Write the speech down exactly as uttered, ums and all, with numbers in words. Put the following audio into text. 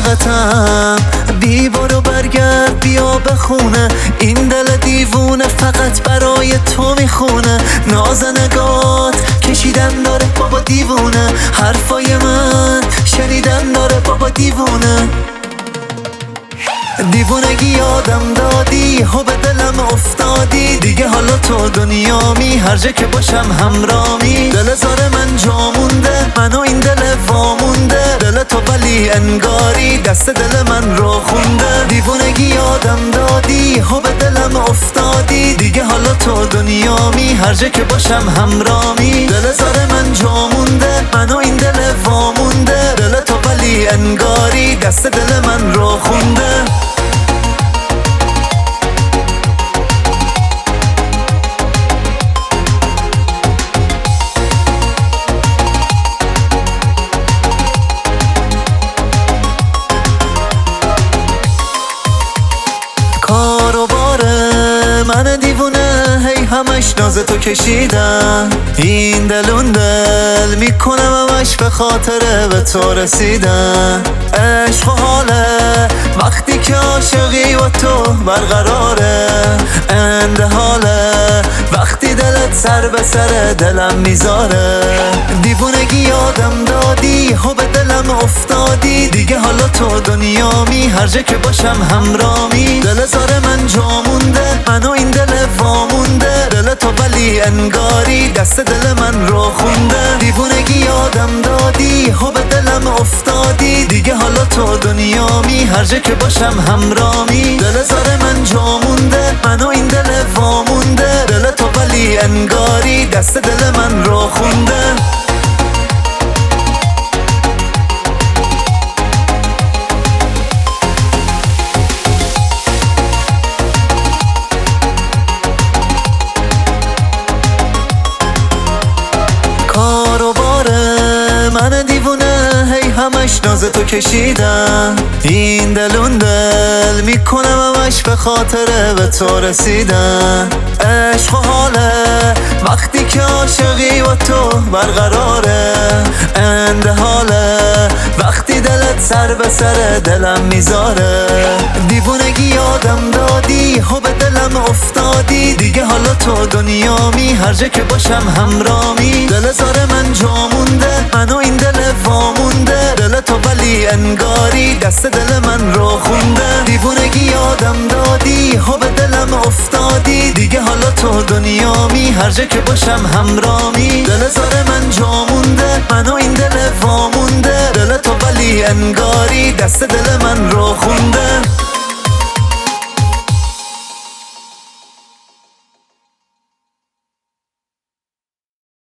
عاشقتم، بی برو برگرد بیا به خونه، این دل دیوونه فقط برای تو میخونه. نازنگات کشیدن داره بابا دیوونه، حرفای من شنیدن داره بابا دیوونه. دیوونگی یادم دادی، هو به دلم افتادی، دیگه حالا تو دنیامی، هر جا که باشم همرامی. دل زار من جا مونده، منو این دل وامونده، دل تو ولی انگاری دست دل من رو خونده. دیوونگی یادم دادی، هو به دلم افتادی، دیگه حالا تو دنیامی، هر جا که باشم همرامی. دل زار من جا مونده، منو این دل وامونده، دل تو ولی انگاری دست دل من رو خونده. کارو باره من دیوونه، هی همش ناز تو کشیدم، این دلون دل میکنم همش به خاطر به تو رسیدم. عشق و حاله وقتی که عاشقی و تو برقراره، انده حاله وقتی دلت سر به سر دلم میذاره. دیوونگی یادم دادی، هو به دلم افتادی، دیگه حالا تو دنیامی، هر جا که باشم همرامی. دل زار من جا مونده، منو این دل وامونده، دل تو ولی انگاری دست دل من رو خونده. دیوونگی یادم دادی، هو به دلم افتادی، دیگه حالا تو دنیامی، هر جا که باشم همرامی. دل زار من جا مونده، منو این دل وامونده، دل تو ولی انگاری دست دل من رو خونده. کارو باره من دیوونه، هی همش ناز تو کشیدم، این دلون دل میکنم همش به خاطر به تو رسیدم. عشق و حاله وقتی که عاشقی و تو برقراره، انده حاله وقتی دلت سر به سر دلم میذاره. دیوونگی یادم دادی، هو به دلم افتادی، دیگه حالا تو دنیامی، هر جا که باشم همرامی. دل زار من جا مونده، منو این دل وامونده، دل تو ولی انگاری دست دل من رو خونده. دیوونگی یادم دادی، هو به دلم افتادی، دیگه حالا تو دنیامی، هر جا که باشم همرامی. دل زار من جا مونده، منو این دل وامونده، دل تو ولی انگاری دست دل من رو خونده.